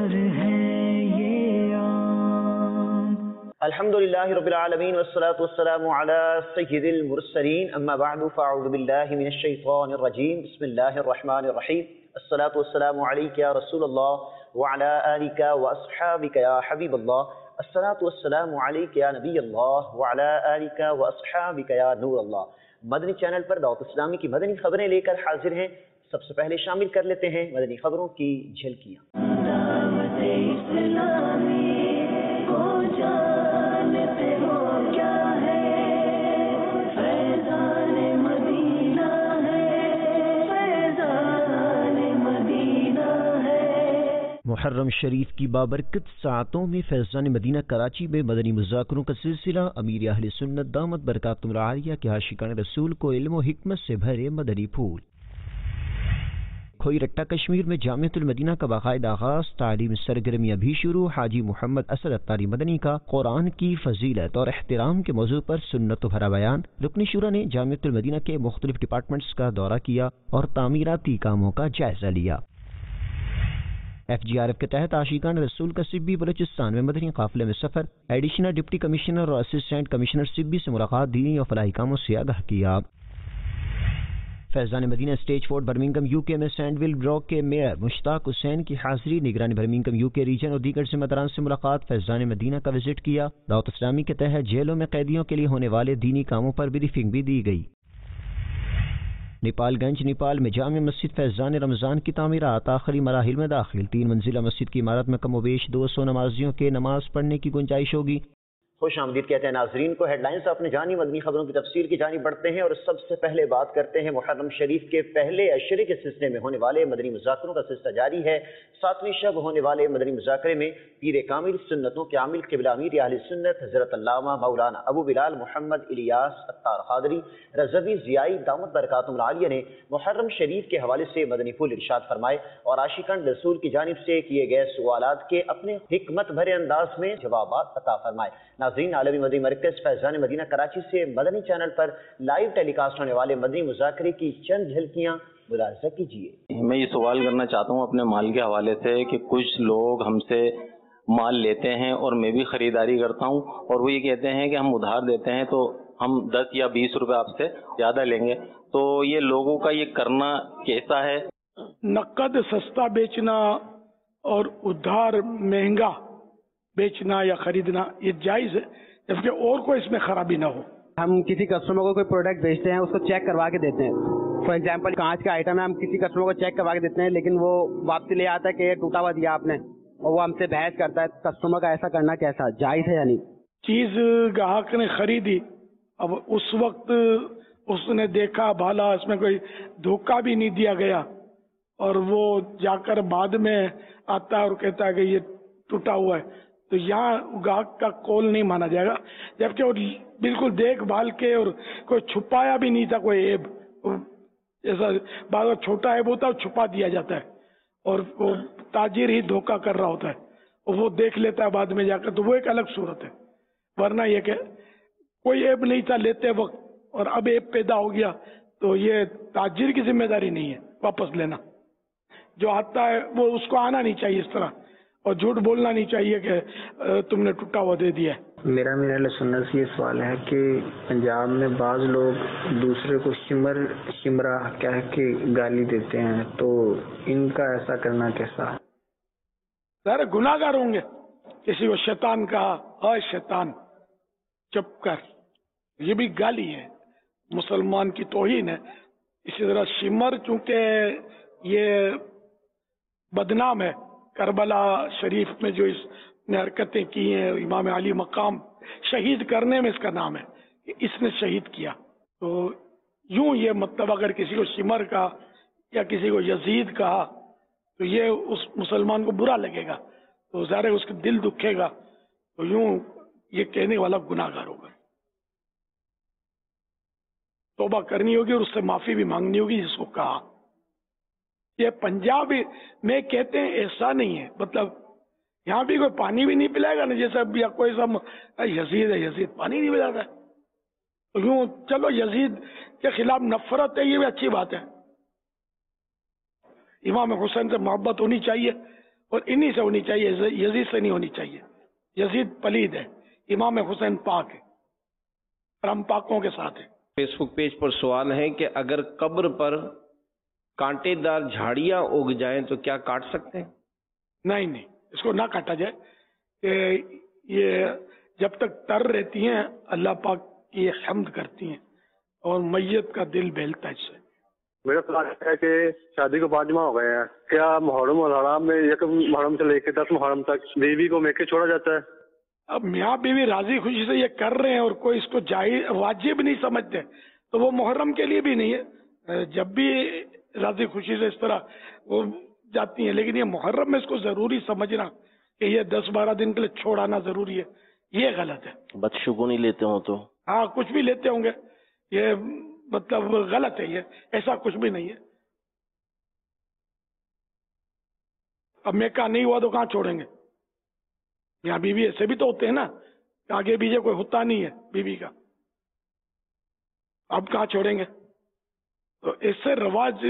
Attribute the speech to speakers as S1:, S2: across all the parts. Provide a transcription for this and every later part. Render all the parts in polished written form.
S1: الحمدللہ رب العالمین والصلاة والسلام علی سید المرسلین اما بعد فاعوذ باللہ من الشیطان الرجیم بسم اللہ الرحمن الرحیم الصلاة والسلام علیک یا رسول اللہ وعلی آلک واصحابک یا حبیب اللہ الصلاة والسلام علیک یا نبی اللہ وعلی آلک واصحابک یا نور اللہ۔ مدنی چینل پر دعوت اسلامی کی مدنی خبریں لے کر حاضر ہیں۔ سب سے پہلے شامل کر لیتے ہیں مدنی خبروں کی جھلکیاں۔
S2: محرم شریف کی بابرکت ساعتوں میں فیضان مدینہ کراچی میں مدنی مذاکروں کا سلسلہ امیر اہل سنت دامت برکاتہم العالیہ کے عاشقان رسول کو علم و حکمت سے بھرے مدنی پھول۔ کھوئی رٹہ کشمیر میں جامعۃ المدینہ کا باقاعدہ آغاز، تعلیم سرگرمیاں بھی شروع۔ حاجی محمد اسد اتاری مدنی کا قرآن کی فضیلت اور احترام کے موضوع پر سنت و بھرا بیان۔ رکن شورا نے جامعۃ المدینہ کے مختلف ڈپارٹمنٹس کا دورہ کیا اور تعمیراتی کاموں کا جائزہ لیا۔ FGRF کے تحت عاشقان رسول کا سبی بلوچستان میں مدنی قافلے میں سفر، ایڈیشنل ڈپٹی کمشنر اور اسسٹنٹ کمشنر سبی سے ملاقات، دینی اور فلاحی کاموں سے آگاہ کیا۔ Faizan Madina stage 4 Birmingham UK میں سینڈ بلاک کے میئر مشتاق حسین کی حاضری، نگرانی برمنگھم UK ریجن اور دیگر ذمہ داران سے ملاقات، فیضان مدینہ کا وزٹ کیا۔ دعوت اسلامی کے تحت جیلوں میں قیدیوں کے لیے ہونے والے دینی کاموں پر بریفنگ بھی دی گئی۔ نیپال گنج نیپال میں جامع مسجد فیضان رمضان کی تعمیرات آخری مراحل میں داخل، 3 منزلہ مسجد کی عمارت میں کم و بیش 200 نمازیوں کے نماز پڑھنے کی گنجائش ہوگی۔
S1: خوش آمدید کہتے ہیں ناظرین کو۔ ہیڈ لائنز اپنے جانی مدنی خبروں کی تفسیر کی جانب بڑھتے ہیں اور سب سے پہلے بات کرتے ہیں محرم شریف کے پہلے عشرے کے سلسلے میں ہونے والے مدنی مذاکروں کا سلسلہ جاری ہے۔ 7ویں شب ہونے والے مدنی مذاکرے میں پیر کامل سنتوں کے عامل قبلہ امیر اہل سنت حضرت علامہ مولانا ابو بلال محمد الیاس اتار قادری رضوی ضیائی دامت برکاتہم العالیہ نے محرم شریف کے حوالے سے مدنی پھول ارشاد فرمائے اور عاشقان رسول کی جانب سے کیے گئے سوالات کے اپنے حکمت بھرے انداز میں جوابات عطا فرمائے۔ ناظرین، عالمی مدنی مرکز فیضان مدینہ کراچی سے مدنی چینل پر لائیو ٹیلی کاسٹ ہونے والے مدنی مذاکرے کی چند جھلکیاں ملاحظہ کیجیے۔
S3: میں یہ سوال کرنا چاہتا ہوں اپنے مال کے حوالے سے کہ کچھ لوگ ہم سے مال لیتے ہیں اور میں بھی خریداری کرتا ہوں اور وہ یہ کہتے ہیں کہ ہم ادھار دیتے ہیں تو ہم 10 یا 20 روپے آپ سے زیادہ لیں گے، تو یہ لوگوں کا یہ کرنا کیسا ہے؟
S4: نقد سستا بیچنا اور ادھار مہنگا بیچنا یا خریدنا یہ جائز ہے، جبکہ اور کوئی اس میں خرابی نہ ہو۔
S5: ہم کسی کسٹمر کو کوئی پروڈکٹ بیچتے ہیں، اس کو چیک کروا کے دیتے ہیں۔ فار ایگزامپل کانچ کا آئٹم ہے، ہم کسی کسٹمر کو چیک کروا کے دیتے ہیں، لیکن وہ واپسی لے آتا ہے کہ یہ ٹوٹا ہوا دیا آپ نے، اور وہ ہم سے بحث کرتا ہے۔ کسٹمر کا ایسا کرنا کیسا جائز ہے یا نہیں؟
S4: چیز گاہک نے خریدی، اب اس وقت اس نے دیکھا بھالا اس میں کوئی دھوکہ بھی نہیں دیا گیا، اور وہ جا کر بعد میں آتا ہے اور کہتا ہے کہ یہ ٹوٹا ہوا ہے، تو یہاں گاہک کا قول نہیں مانا جائے گا، جبکہ وہ بالکل دیکھ بھال کے اور کوئی چھپایا بھی نہیں تھا کوئی عیب، جیسا بعض چھوٹا عیب ہوتا ہے چھپا دیا جاتا ہے اور وہ تاجر ہی دھوکہ کر رہا ہوتا ہے اور وہ دیکھ لیتا ہے بعد میں جا کر، تو وہ ایک الگ صورت ہے۔ ورنہ یہ کہ کوئی عیب نہیں تھا لیتے وقت اور اب عیب پیدا ہو گیا، تو یہ تاجر کی ذمہ داری نہیں ہے واپس لینا، جو آتا ہے وہ اس کو آنا نہیں چاہیے اس طرح، اور جھوٹ بولنا نہیں چاہیے کہ تم نے ٹوٹا ہوا دے دیا ہے۔
S6: میرا اہل سنت سے یہ سوال ہے کہ پنجاب میں بعض لوگ دوسرے کو شمرا کہہ کے گالی دیتے ہیں، تو ان کا ایسا کرنا کیسا؟
S4: ظاہر گناہ گار ہوں گے۔ کسی کو شیطان کہا، ہائے شیطان، چپ کر، یہ بھی گالی ہے، مسلمان کی توہین ہے۔ اسی طرح شمر چونکہ یہ بدنام ہے، کربلا شریف میں جو اس نے حرکتیں کی ہیں، امام علی مقام شہید کرنے میں اس کا نام ہے کہ اس نے شہید کیا، تو یوں یہ مطلب اگر کسی کو شمر کہا یا کسی کو یزید کہا تو یہ اس مسلمان کو برا لگے گا، تو ظاہر اس کا دل دکھے گا، تو یوں یہ کہنے والا گناہ گار ہوگا۔ توبہ کرنی ہوگی اور اس سے معافی بھی مانگنی ہوگی جس کو کہا۔ یہ پنجاب میں کہتے ہیں ایسا نہیں ہے، مطلب یہاں بھی کوئی پانی بھی نہیں پلائے گا نا، جیسا یا کوئی سا یزید ہے، یزید پانی نہیں پلاتا ہے، تو یوں چلو یزید کے خلاف نفرت ہے، یہ بھی اچھی بات ہے۔ امام حسین سے محبت ہونی چاہیے اور انہی سے ہونی چاہیے, یزید سے نہیں ہونی چاہیے. یزید پلید ہے, امام حسین پاک ہے اور ہم پاکوں کے ساتھ ہیں.
S7: فیس بک پیج پر سوال ہے کہ اگر قبر پر کانٹے دار جھاڑیاں اگ جائیں تو کیا کاٹ سکتے ہیں؟
S4: نہیں, اس کو نہ کاٹا جائے. یہ جب تک تر رہتی ہیں اللہ پاک کی حمد کرتی ہیں اور میت کا دل بہلتا ہے اس سے.
S8: میرا سوال ہے کہ شادی کو 5 ماہ ہو گئے ہیں, کیا محرم اور حرام میں 1 محرم سے لے کے 10 محرم تک بیوی کو میکے چھوڑا جاتا ہے؟
S4: اب میاں بیوی راضی خوشی سے یہ کر رہے ہیں اور کوئی اس کو جائز واجب نہیں سمجھتے تو وہ محرم کے لیے بھی نہیں ہے. جب بھی راضی خوشی سے اس طرح وہ جاتی ہیں, لیکن یہ محرم میں اس کو ضروری سمجھنا کہ یہ 10-12 دن کے لیے چھوڑانا ضروری ہے, یہ غلط ہے.
S9: بدشگونی لیتے ہوں تو
S4: ہاں کچھ بھی لیتے ہوں گے, یہ مطلب غلط ہے, یہ ایسا کچھ بھی نہیں ہے. اب میکا نہیں ہوا تو کہاں چھوڑیں گے؟ یہاں بیوی ایسے بھی تو ہوتے ہیں نا, آگے پیچھے کوئی ہوتا نہیں ہے بیوی کا, اب کہاں چھوڑیں گے؟ تو اس سے رواج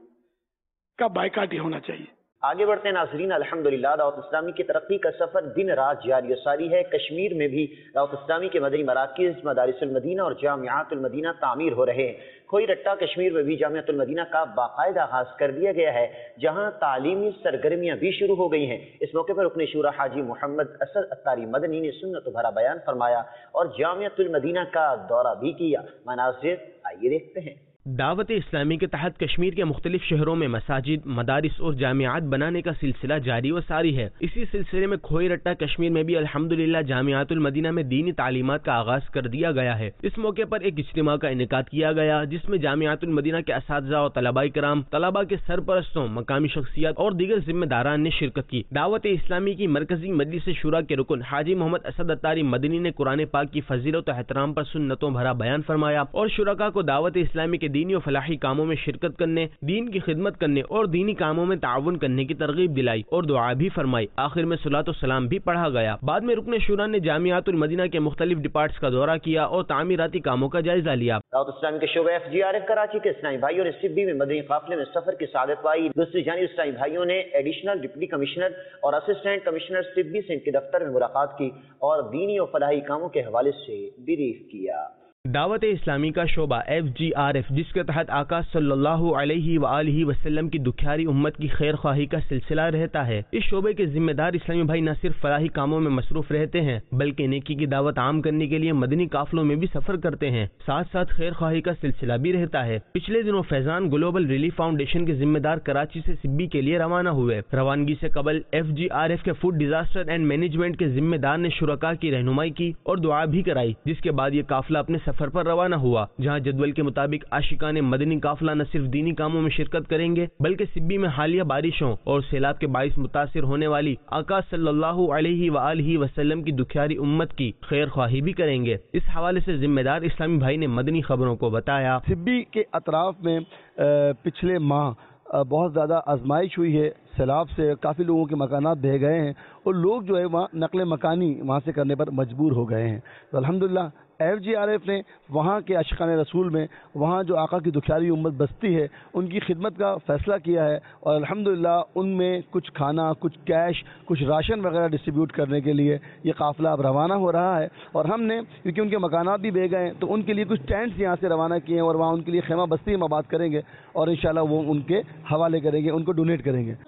S4: کا بائیکاٹ ہی ہونا چاہیے.
S1: آگے بڑھتے ہیں ناظرین. الحمدللہ دعوت اسلامی کی ترقی کا سفر دن رات جاری و ساری ہے. کشمیر میں بھی دعوت اسلامی کے مدنی مراکز, مدارس المدینہ اور جامعات المدینہ تعمیر ہو رہے ہیں. کھوئی رٹا کشمیر میں بھی جامعۃ المدینہ کا باقاعدہ آغاز کر دیا گیا ہے, جہاں تعلیمی سرگرمیاں بھی شروع ہو گئی ہیں. اس موقع پر رکن شورا حاجی محمد اسد اتاری مدنی نے سنت بھرا بیان فرمایا اور جامعۃ المدینہ کا دورہ بھی کیا. مناظر آئیے دیکھتے ہیں.
S10: دعوت اسلامی کے تحت کشمیر کے مختلف شہروں میں مساجد, مدارس اور جامعات بنانے کا سلسلہ جاری و ساری ہے. اسی سلسلے میں کھوئی رٹا کشمیر میں بھی الحمدللہ جامعات المدینہ میں دینی تعلیمات کا آغاز کر دیا گیا ہے. اس موقع پر ایک اجتماع کا انعقاد کیا گیا جس میں جامعات المدینہ کے اساتذہ اور طلباء کرام, طلباء کے سرپرستوں, مقامی شخصیات اور دیگر ذمہ داران نے شرکت کی. دعوت اسلامی کی مرکزی مجلس شورا کے رکن حاجی محمد اسد اتاری مدنی نے قرآن پاک کی فضیلت و احترام پر سنتوں بھرا بیان فرمایا اور شرکاء کو دعوت اسلامی کے دینی و فلاحی کاموں میں شرکت کرنے, دین کی خدمت کرنے اور دینی کاموں میں تعاون کرنے کی ترغیب دلائی اور دعا بھی فرمائی. آخر میں صلاۃ و سلام بھی پڑھا گیا. بعد میں رکن شورا نے جامعات المدینہ کے مختلف ڈپارٹس کا دورہ کیا اور تعمیراتی کاموں کا جائزہ لیا.
S1: دعوت اسلامی کے شعبہ FGRF کراچی کے اسلامی بھائیوں نے سبی میں مدنی قافلے میں سفر کی سعادت پائی. دوسری جانب اسلامی بھائیوں نے ایڈیشنل ڈپٹی کمشنر اور اسسٹنٹ کمشنر سبی سے ان کے دفتر میں ملاقات کی اور دینی و فلاحی کاموں کے حوالے سے بریف کیا.
S10: دعوت اسلامی کا شعبہ FGRF جس کے تحت آقا صلی اللہ علیہ وآلہ وسلم کی دکھیاری امت کی خیر خواہی کا سلسلہ رہتا ہے. اس شعبے کے ذمہ دار اسلامی بھائی نہ صرف فلاحی کاموں میں مصروف رہتے ہیں بلکہ نیکی کی دعوت عام کرنے کے لیے مدنی قافلوں میں بھی سفر کرتے ہیں. ساتھ ساتھ خیر خواہی کا سلسلہ بھی رہتا ہے. پچھلے دنوں فیضان گلوبل ریلیف فاؤنڈیشن کے ذمہ دار کراچی سے سبی کے لیے روانہ ہوئے. روانگی سے قبل FGRF کے فوڈ ڈیزاسٹر اینڈ مینجمنٹ کے ذمہ دار نے شرکاء کی رہنمائی کی اور دعا بھی کرائی, جس کے بعد یہ قافلہ اپنے سفر پر روانہ ہوا, جہاں جدول کے مطابق عاشقان مدنی قافلہ نہ صرف دینی کاموں میں شرکت کریں گے بلکہ سبی میں حالیہ بارشوں اور سیلاب کے باعث متاثر ہونے والی آقا صلی اللہ علیہ وآلہ وسلم کی دکھیاری امت کی خیر خواہی بھی کریں گے. اس حوالے سے ذمہ دار اسلامی بھائی نے مدنی خبروں کو بتایا.
S11: سبی کے اطراف میں پچھلے ماہ بہت زیادہ آزمائش ہوئی ہے. سیلاب سے کافی لوگوں کے مکانات بہہ گئے ہیں اور لوگ جو ہے وہاں نقل مکانی وہاں سے کرنے پر مجبور ہو گئے ہیں. تو الحمدللہ FGRF نے وہاں کے عاشقان رسول میں وہاں جو آقا کی دکھیاری امت بستی ہے ان کی خدمت کا فیصلہ کیا ہے اور الحمدللہ ان میں کچھ کھانا, کچھ کیش, کچھ راشن وغیرہ ڈسٹریبیوٹ کرنے کے لیے یہ قافلہ اب روانہ ہو رہا ہے. اور ہم نے کیونکہ ان کے مکانات بھی بہ گئے ہیں تو ان کے لیے کچھ ٹینٹس یہاں سے روانہ کیے ہیں اور وہاں ان کے لیے خیمہ بستی ہم آباد کریں گے اور انشاءاللہ وہ ان کے حوالے کریں گے, ان کو ڈونیٹ کریں گے.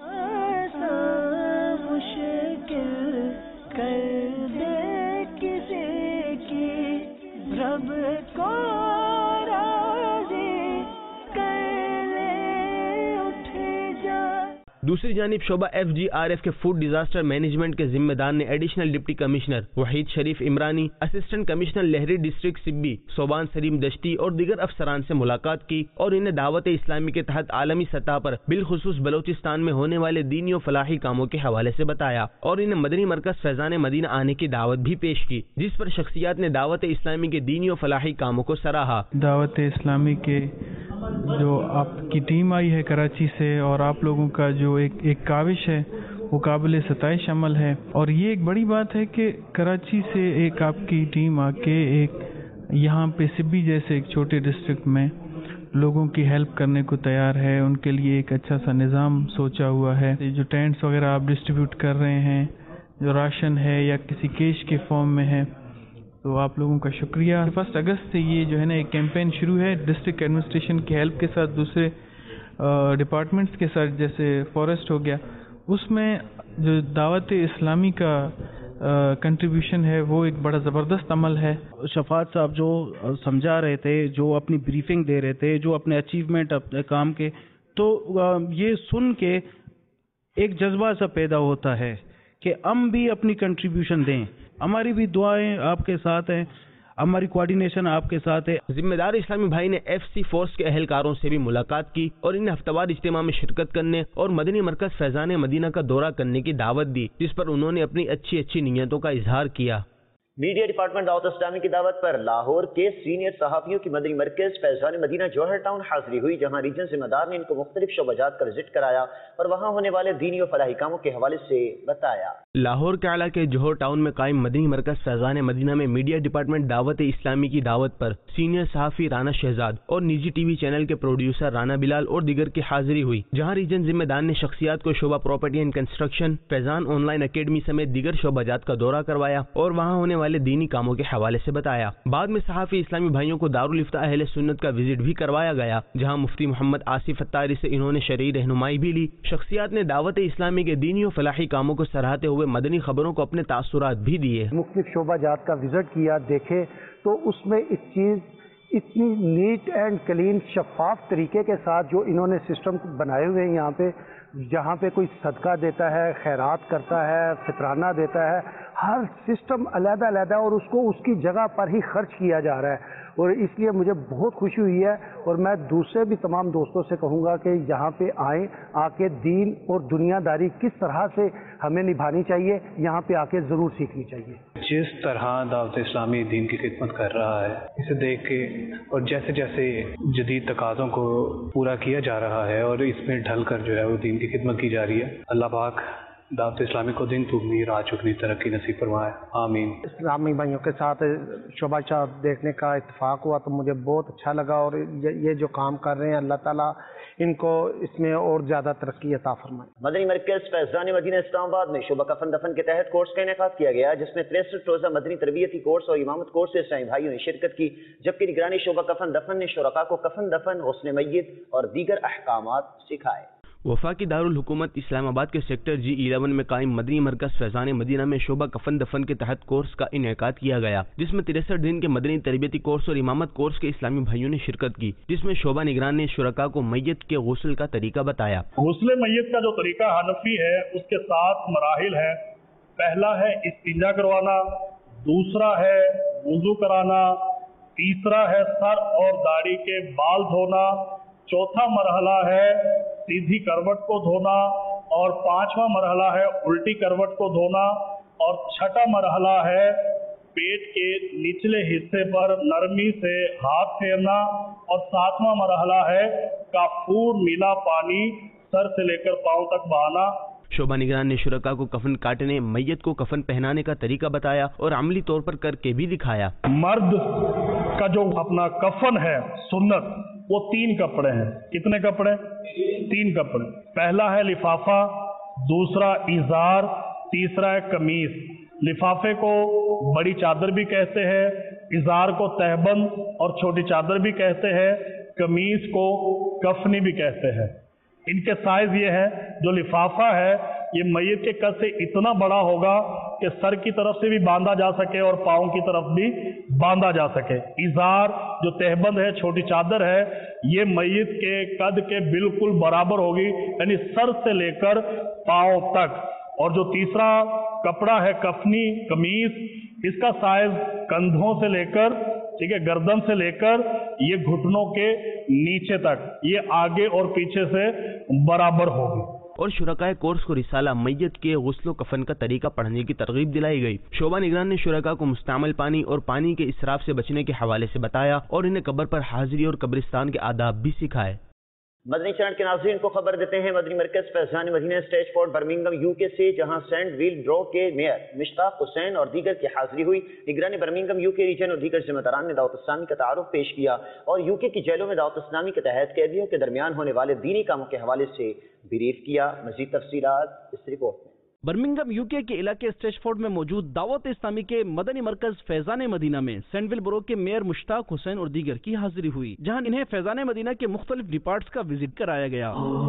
S12: رب کو راضی کر لے اٹھ جا.
S10: دوسری جانب شعبہ FGRF کے فوڈ ڈیزاسٹر مینجمنٹ کے ذمہ دار نے additional deputy commissioner Waheed Sharif Umrani, assistant commissioner Lehri district Sibi Suban Saleem Dashti اور دیگر افسران سے ملاقات کی اور انہیں دعوت اسلامی کے تحت عالمی سطح پر بالخصوص بلوچستان میں ہونے والے دینی و فلاحی کاموں کے حوالے سے بتایا اور انہیں مدنی مرکز فیضان مدینہ آنے کی دعوت بھی پیش کی, جس پر شخصیات نے دعوت اسلامی کے دینی و فلاحی کاموں کو سراہا.
S13: دعوت اسلامی کے جو آپ کی ٹیم آئی ہے کراچی سے اور آپ لوگوں کا جو ایک کاوش ہے وہ قابل ستائش عمل ہے اور یہ ایک بڑی بات ہے کہ کراچی سے ایک آپ کی ٹیم آ کے ایک یہاں پہ سبی جیسے ایک چھوٹے ڈسٹرکٹ میں لوگوں کی ہیلپ کرنے کو تیار ہے، ان کے لیے ایک اچھا سا نظام سوچا ہوا ہے. جو ٹینٹس وغیرہ آپ ڈسٹریبیوٹ کر رہے ہیں، جو راشن ہے یا کسی کیش کے فارم میں ہے، تو آپ لوگوں کا شکریہ. 1 اگست سے یہ جو ہے نا ایک کیمپین شروع ہے ڈسٹرکٹ ایڈمنسٹریشن کی ہیلپ کے ساتھ، دوسرے ڈپارٹمنٹس کے ساتھ، جیسے فارسٹ ہو گیا. اس میں جو دعوت اسلامی کا کنٹریبیوشن ہے وہ ایک بڑا زبردست عمل ہے.
S14: شفاعت صاحب جو سمجھا رہے تھے، جو اپنی بریفنگ دے رہے تھے، جو اپنے اچیومنٹ اپنے کام کے، تو یہ سن کے ایک جذبہ سا پیدا ہوتا ہے کہ ہم بھی اپنی کنٹریبیوشن دیں. ہماری بھی دعائیں آپ کے ساتھ ہیں، ہماری کوارڈینیشن آپ کے ساتھ ہے.
S10: ذمہ دار اسلامی بھائی نے FC فورس کے اہلکاروں سے بھی ملاقات کی اور انہیں ہفتہ وار اجتماع میں شرکت کرنے اور مدنی مرکز فیضان مدینہ کا دورہ کرنے کی دعوت دی، جس پر انہوں نے اپنی اچھی نیتوں کا اظہار کیا.
S1: میڈیا ڈپارٹمنٹ دعوت اسلامی کی دعوت پر لاہور کے سینئر صحافیوں کی مدنی مرکز فیضان مدینہ جوہر ٹاؤن حاضری ہوئی، جہاں ریجن ذمہ دار نے ان کو مختلف شعبہ جات کا وزٹ کرایا اور وہاں ہونے والے دینی و فلاحی کاموں کے حوالے سے بتایا.
S10: لاہور کے علاقے کے جوہر ٹاؤن میں قائم مدنی مرکز فیضان مدینہ میں میڈیا ڈپارٹمنٹ دعوت اسلامی کی دعوت پر سینئر صحافی رانا شہزاد اور نجی ٹی وی چینل کے پروڈیوسر رانا بلال اور دیگر کی حاضری ہوئی، جہاں ریجن ذمہ دار نے شخصیات کو شعبہ property and construction, Faizan online academy سمیت دیگر شعبہ جات کا دورہ کروایا اور وہاں ہونے والے دینی کاموں کے حوالے سے بتایا. بعد میں صحافی اسلامی بھائیوں کو دارالفتاح اہل سنت کا وزٹ بھی کروایا گیا، جہاں مفتی محمد آصف اتاری سے انہوں نے شرعی رہنمائی بھی لی. شخصیات نے دعوت اسلامی کے دینی و فلاحی کاموں کو سراہتے ہوئے مدنی خبروں کو اپنے تاثرات بھی دیے.
S15: مختلف شعبہ جات کا وزٹ کیا، دیکھے تو اس میں اس چیز اتنی نیٹ اینڈ کلین شفاف طریقے کے ساتھ جو انہوں نے سسٹم بنائے ہوئے ہیں یہاں پہ، جہاں پہ کوئی صدقہ دیتا ہے، خیرات کرتا ہے، فطرانہ دیتا ہے، ہر سسٹم علیحدہ علیحدہ اور اس کو اس کی جگہ پر ہی خرچ کیا جا رہا ہے. اور اس لیے مجھے بہت خوشی ہوئی ہے اور میں دوسرے بھی تمام دوستوں سے کہوں گا کہ یہاں پہ آئیں، آ کے دین اور دنیا داری کس طرح سے ہمیں نبھانی چاہیے یہاں پہ آ کے ضرور سیکھنی چاہیے.
S16: جس طرح دعوت اسلامی دین کی خدمت کر رہا ہے، اسے دیکھ کے اور جیسے جیسے جدید تقاضوں کو پورا کیا جا رہا ہے اور اس میں ڈھل کر جو ہے وہ دین کی خدمت کی جا رہی ہے، اللہ پاک دعوت اسلامی کو دن دگنی رات چگنی ترقی نصیب فرمائے، آمین.
S15: اسلامی بھائیوں کے ساتھ شعبہ جات دیکھنے کا اتفاق ہوا تو مجھے بہت اچھا لگا، اور یہ جو کام کر رہے ہیں اللہ تعالیٰ ان کو اس میں اور زیادہ ترقی عطا فرمائے.
S1: مدنی مرکز فیضان مدینہ اسلام آباد میں شعبہ کفن دفن کے تحت کورس کا انعقاد کیا گیا، جس میں 63 روزہ مدنی تربیتی کورس اور امامت کورس سے اسلامی بھائیوں نے شرکت کی، جبکہ نگرانی شعبہ کفن دفن نے شرکاء کو کفن دفن، غسل میت اور دیگر احکامات سکھائے.
S10: وفاقی دارالحکومت اسلام آباد کے سیکٹر G11 میں قائم مدنی مرکز فیضان مدینہ میں شعبہ کفن دفن کے تحت کورس کا انعقاد کیا گیا، جس میں 63 دن کے مدنی تربیتی کورس اور امامت کورس کے اسلامی بھائیوں نے شرکت کی، جس میں شعبہ نگران نے شرکاء کو میت کے غسل کا طریقہ بتایا.
S17: غسل میت کا جو طریقہ حنفی ہے اس کے 7 مراحل ہیں. پہلا ہے استنجا کروانا، دوسرا ہے وضو کرانا، تیسرا ہے سر اور داڑھی کے بال دھونا، چوتھا مرحلہ ہے سیدھی کروٹ کو دھونا، اور 5واں مرحلہ ہے الٹی کروٹ کو دھونا، اور 6واں مرحلہ ہے پیٹ کے نچلے حصے پر نرمی سے ہاتھ پھیرنا، اور 7واں مرحلہ ہے کافور ملا پانی سر سے لے کر پاؤں تک بہانا.
S10: شعبہ نگران نے شرکاء کو کفن کاٹنے، میت کو کفن پہنانے کا طریقہ بتایا اور عملی طور پر کر کے بھی دکھایا.
S17: مرد کا جو اپنا کفن ہے سنت، وہ 3 کپڑے ہیں. کتنے کپڑے؟ 3 کپڑے. پہلا ہے لفافہ، دوسرا ازار، تیسرا ہے قمیص. لفافے کو بڑی چادر بھی کہتے ہیں، ازار کو تہبند اور چھوٹی چادر بھی کہتے ہیں، قمیص کو کفنی بھی کہتے ہیں. ان کے سائز یہ ہے، جو لفافہ ہے یہ میت کے قد سے اتنا بڑا ہوگا کہ سر کی طرف سے بھی باندھا جا سکے اور پاؤں کی طرف بھی باندھا جا سکے. ازار جو تہبند ہے، چھوٹی چادر ہے، یہ میت کے قد کے بالکل برابر ہوگی، یعنی سر سے لے کر پاؤں تک. اور جو تیسرا کپڑا ہے کفنی قمیص، اس کا سائز کندھوں سے لے کر ٹھیک ہے گردن سے لے کر یہ گھٹنوں کے نیچے تک، یہ آگے اور پیچھے سے برابر ہوگی.
S10: اور شرکائے کورس کو رسالہ میت کے غسل و کفن کا طریقہ پڑھنے کی ترغیب دلائی گئی. شعبہ نگران نے شرکاء کو مستعمل پانی اور پانی کے اسراف سے بچنے کے حوالے سے بتایا اور انہیں قبر پر حاضری اور قبرستان کے آداب بھی سکھائے.
S1: مدنی چینل کے ناظرین کو خبر دیتے ہیں Madani Markaz Faizan Madina stage fort Birmingham UK سے، جہاں سینٹ ویل ڈرو کے میئر مشتاق حسین اور دیگر کی حاضری ہوئی۔ نگران برمنگم UK ریجن اور دیگر ذمہ داران نے دعوت اسلامی کا تعارف پیش کیا اور UK کی جیلوں میں دعوت اسلامی کے تحت قیدیوں کے درمیان ہونے والے دینی کاموں کے حوالے سے بریف کیا۔ مزید تفصیلات اس رپورٹ میں۔
S18: برمنگم UK کے علاقے اسٹیج فورٹ میں موجود دعوت اسلامی کے مدنی مرکز فیضان مدینہ میں سینٹ ویل برو کے میئر مشتاق حسین اور دیگر کی حاضری ہوئی، جہاں انہیں فیضان مدینہ کے مختلف ڈپارٹس کا وزٹ کرایا گیا۔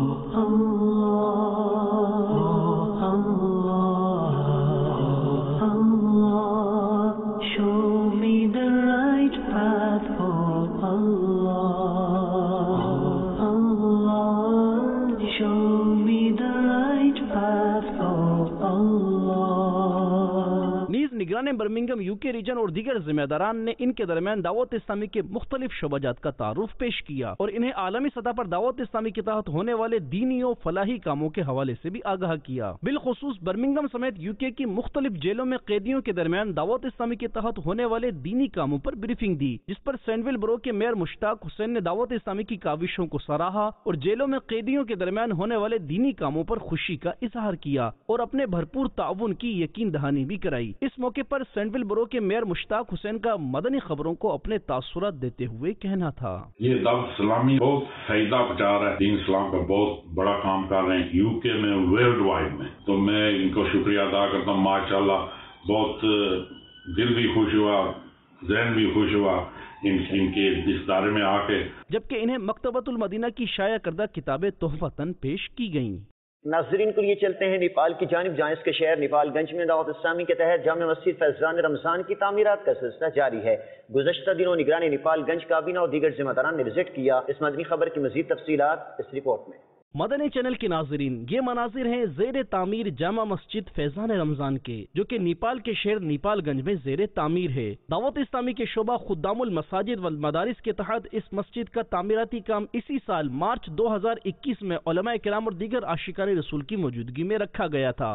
S18: نگران برمنگم UK ریجن اور دیگر ذمہ داران نے ان کے درمیان دعوت اسلامی کے مختلف شعبات کا تعارف پیش کیا اور انہیں عالمی سطح پر دعوت اسلامی کے تحت ہونے والے دینی و فلاحی کاموں کے حوالے سے بھی آگاہ کیا۔ بالخصوص برمنگم سمیت UK کی مختلف جیلوں میں قیدیوں کے درمیان دعوت اسلامی کے تحت ہونے والے دینی کاموں پر بریفنگ دی، جس پر سینٹ ویل برو کے میئر مشتاق حسین نے دعوت اسلامی کی کاوشوں کو سراہا اور جیلوں میں قیدیوں کے درمیان ہونے والے دینی کاموں پر خوشی کا اظہار کیا اور اپنے بھرپور تعاون کی یقین دہانی بھی کرائی۔ اس موقع پر سینٹ ویل برو کے میئر مشتاق حسین کا مدنی خبروں کو اپنے تاثرات دیتے ہوئے کہنا تھا۔
S19: یہ دعوت اسلامی بہت فائدہ پہنچا رہا ہے، دین اسلام کا بہت بڑا کام کر رہے ہیں UK میں، ورلڈ وائڈ میں، تو میں ان کو شکریہ ادا کرتا ہوں۔ ماشاءاللہ بہت دل بھی خوش ہوا، ذہن بھی خوش ہوا ان کے اس دائرے میں آ کے،
S18: جبکہ انہیں مکتبۃ المدینہ کی شائع کردہ کتابیں تحفتاً پیش کی گئیں۔
S1: ناظرین کو لیے چلتے ہیں نیپال کی جانب، جہاں اس کے شہر نیپال گنج میں دعوت اسلامی کے تحت جامع مسجد فیضان رمضان کی تعمیرات کا سلسلہ جاری ہے۔ گزشتہ دنوں نگران نیپال گنج کابینہ اور دیگر ذمہ داران نے وزٹ کیا۔ اس مدنی خبر کی مزید تفصیلات اس رپورٹ میں۔
S18: مدنی چینل کے ناظرین، یہ مناظر ہیں زیر تعمیر جامع مسجد فیضان رمضان کے، جو کہ نیپال کے شہر نیپال گنج میں زیر تعمیر ہے۔ دعوت اسلامی کے شعبہ خدام المساجد والمدارس کے تحت اس مسجد کا تعمیراتی کام اسی سال مارچ 2021 میں علماء کرام اور دیگر عاشقان رسول کی موجودگی میں رکھا گیا تھا۔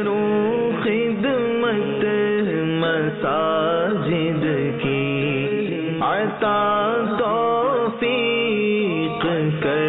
S12: خدمت مساجد کی عطا توفیق کر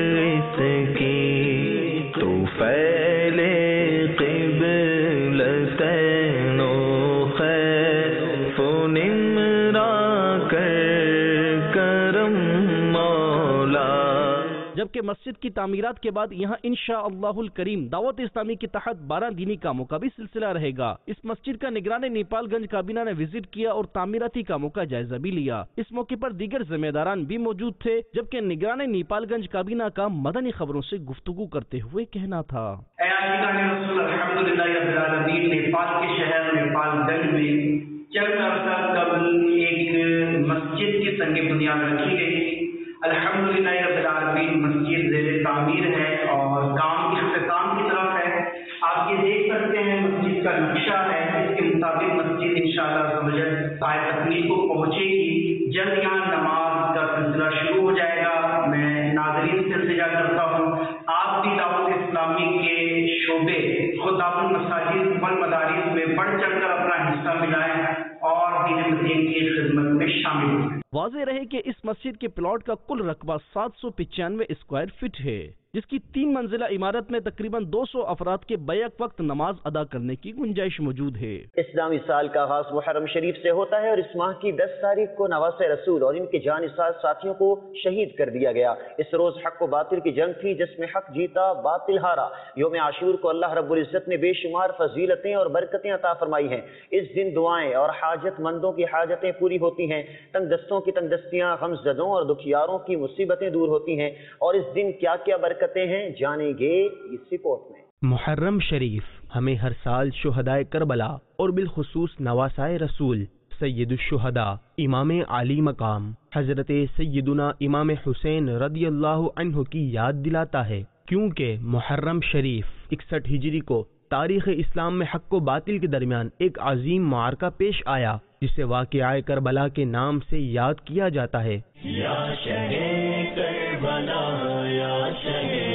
S18: جبکہ مسجد کی تعمیرات کے بعد یہاں انشاءاللہ الکریم دعوت اسلامی کے تحت 12 دینی کاموں کا بھی سلسلہ رہے گا۔ اس مسجد کا نگران نیپال گنج کابینہ نے وزٹ کیا اور تعمیراتی کاموں کا جائزہ بھی لیا۔ اس موقع پر دیگر ذمہ داران بھی موجود تھے، جبکہ نگران نیپال گنج کابینہ کا مدنی خبروں سے گفتگو کرتے ہوئے کہنا تھا۔
S20: اے عاشقان رسول، الحمدللہ رب العالمین، نیپال کے شہر نیپال گنج میں چند عرصہ قبل ایک مسجد کی سنگ بنیاد رکھی گئی۔ الحمدللہ رب العالمین مسجد زیر تعمیر ہے اور کام اختتام کی طرف ہے۔ آپ یہ دیکھ سکتے ہیں مسجد کا نقشہ ہے، اس کے مطابق مسجد انشاءاللہ سائے تکمیل کو پہنچے گی۔ جلد یہاں نماز کا سلسلہ شروع ہو جائے گا۔ میں ناظرین سے التجا کرتا ہوں، آپ بھی دعوت اسلامی کے شعبے خدام المساجد والمدارس میں بڑھ چڑھ کر اپنا حصہ ملائیں اور دین مدین کی خدمت میں شامل ہوں۔
S18: واضح رہے کہ اس مسجد کے پلاٹ کا کل رقبہ 795 اسکوائر فٹ ہے، جس کی 3 منزلہ عمارت میں تقریباً 200 افراد کے بیک وقت نماز ادا کرنے کی گنجائش موجود ہے۔
S1: اسلامی سال کا آغاز محرم شریف سے ہوتا ہے اور اس ماہ کی 10 تاریخ کو نواسہ رسول اور ان کے جانثار ساتھیوں کو شہید کر دیا گیا۔ اس روز حق و باطل کی جنگ تھی، جس میں حق جیتا باطل ہارا۔ یوم عاشور کو اللہ رب العزت نے بے شمار فضیلتیں اور برکتیں عطا فرمائی ہیں۔ اس دن دعائیں اور حاجت مندوں کی حاجتیں پوری ہوتی ہیں، تنگ دستوں کی تنگ دستیاں، غم زدوں اور دکھیاروں کی مصیبتیں دور ہوتی ہیں۔ اور اس دن کیا کیا برکتیں ہیں جانیں گے اس رپورٹ میں۔
S10: محرم شریف ہمیں ہر سال شہدائے کربلا اور بالخصوص نواسائے رسول سید الشہداء امام عالی مقام حضرت سیدنا امام حسین رضی اللہ عنہ کی یاد دلاتا ہے، کیونکہ محرم شریف 61 ہجری کو تاریخ اسلام میں حق و باطل کے درمیان ایک عظیم معرکہ پیش آیا، جسے واقعہ کربلا کے نام سے یاد کیا جاتا ہے۔
S12: یا شہے کربلا، یا شہے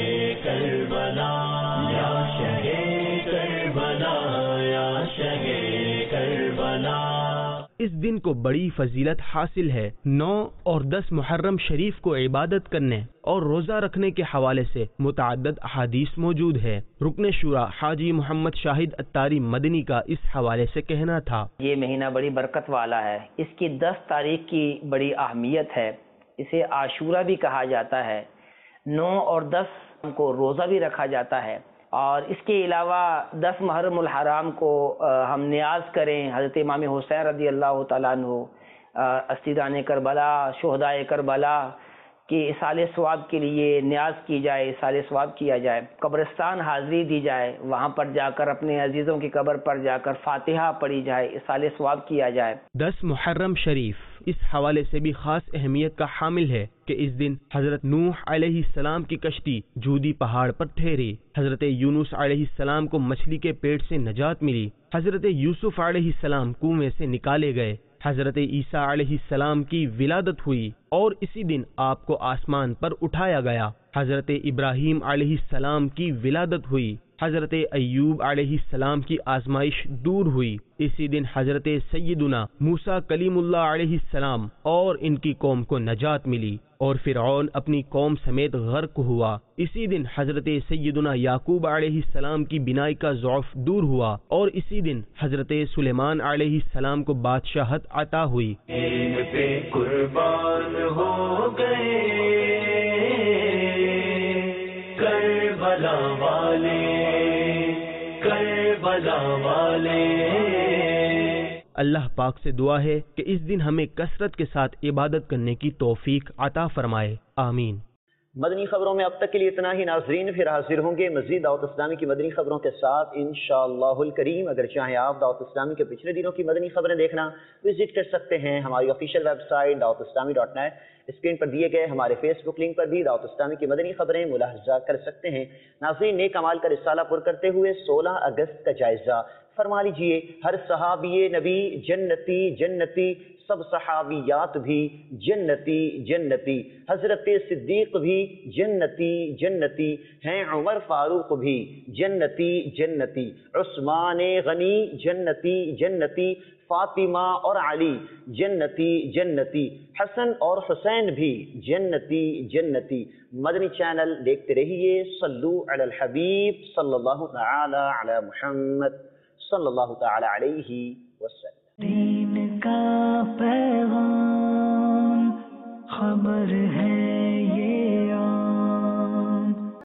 S12: کربلا، یا شہے کربلا، یا شہے کربلا۔
S18: اس
S10: اس دن کو بڑی فضیلت حاصل ہے۔ 9 اور 10 محرم شریف کو عبادت کرنے اور روزہ رکھنے کے حوالے سے متعدد احادیث موجود ہے۔ رکن شورا حاجی محمد شاہد اتاری مدنی کا اس حوالے سے کہنا تھا،
S21: یہ مہینہ بڑی برکت والا ہے، اس کی 10 تاریخ کی بڑی اہمیت ہے، اسے عاشورہ بھی کہا جاتا ہے۔ 9 اور 10 کو روزہ بھی رکھا جاتا ہے، اور اس کے علاوہ 10 محرم الحرام کو ہم نیاز کریں حضرت امام حسین رضی اللہ تعالیٰ عنہ، اسیران کربلا، شہدائے کربلا کہ اصال ثواب کے لیے نیاز کی جائے، اصال ثواب کیا جائے، قبرستان حاضری دی جائے، وہاں پر جا کر اپنے عزیزوں کی قبر پر جا کر فاتحہ پڑھی جائے، اصال ثواب کیا جائے۔
S10: 10 محرم شریف اس حوالے سے بھی خاص اہمیت کا حامل ہے کہ اس دن حضرت نوح علیہ السلام کی کشتی جودی پہاڑ پر ٹھہری، حضرت یونس علیہ السلام کو مچھلی کے پیٹ سے نجات ملی، حضرت یوسف علیہ السلام کنویں سے نکالے گئے، حضرت عیسیٰ علیہ السلام کی ولادت ہوئی اور اسی دن آپ کو آسمان پر اٹھایا گیا، حضرت ابراہیم علیہ السلام کی ولادت ہوئی، حضرت ایوب علیہ السلام کی آزمائش دور ہوئی، اسی دن حضرت سیدنا موسیٰ کلیم اللہ علیہ السلام اور ان کی قوم کو نجات ملی اور فرعون اپنی قوم سمیت غرق ہوا، اسی دن حضرت سیدنا یعقوب علیہ السلام کی بینائی کا ضعف دور ہوا اور اسی دن حضرت سلیمان علیہ السلام کو بادشاہت عطا ہوئی۔
S12: دین پہ قربان ہو گئے کربلا والے، کربلا والے۔
S10: اللہ پاک سے دعا ہے کہ اس دن ہمیں کثرت کے ساتھ عبادت کرنے کی توفیق عطا فرمائے، آمین۔
S1: مدنی خبروں میں اب تک کے لیے اتنا ہی ناظرین، پھر حاضر ہوں گے مزید دعوت اسلامی کی مدنی خبروں کے ساتھ انشاءاللہ الکریم۔ اگر چاہیں آپ دعوت اسلامی کے پچھلے دنوں کی مدنی خبریں دیکھنا، وزٹ کر سکتے ہیں ہماری official website dawataislami.net۔ Screen پر دیے گئے ہمارے فیس بک لنک پر بھی دعوت اسلامی کی مدنی خبریں ملاحظہ کر سکتے ہیں۔ ناظرین، نیک اعمال کا رسالہ پر کرتے ہوئے 16 اگست کا جائزہ فرما لیجئے۔ ہر صحابی نبی جنتی جنتی، سب صحابیات بھی جنتی جنتی، حضرت صدیق بھی جنتی جنتی ہیں، عمر فاروق بھی جنتی جنتی، عثمان غنی جنتی جنتی، فاطمہ اور علی جنتی جنتی، حسن اور حسین بھی جنتی جنتی۔ مدنی چینل دیکھتے رہیے۔ صلو علی الحبیب صلی اللہ تعالی علی محمد صلی اللہ تعالی علیہ وسلم۔
S12: دین کا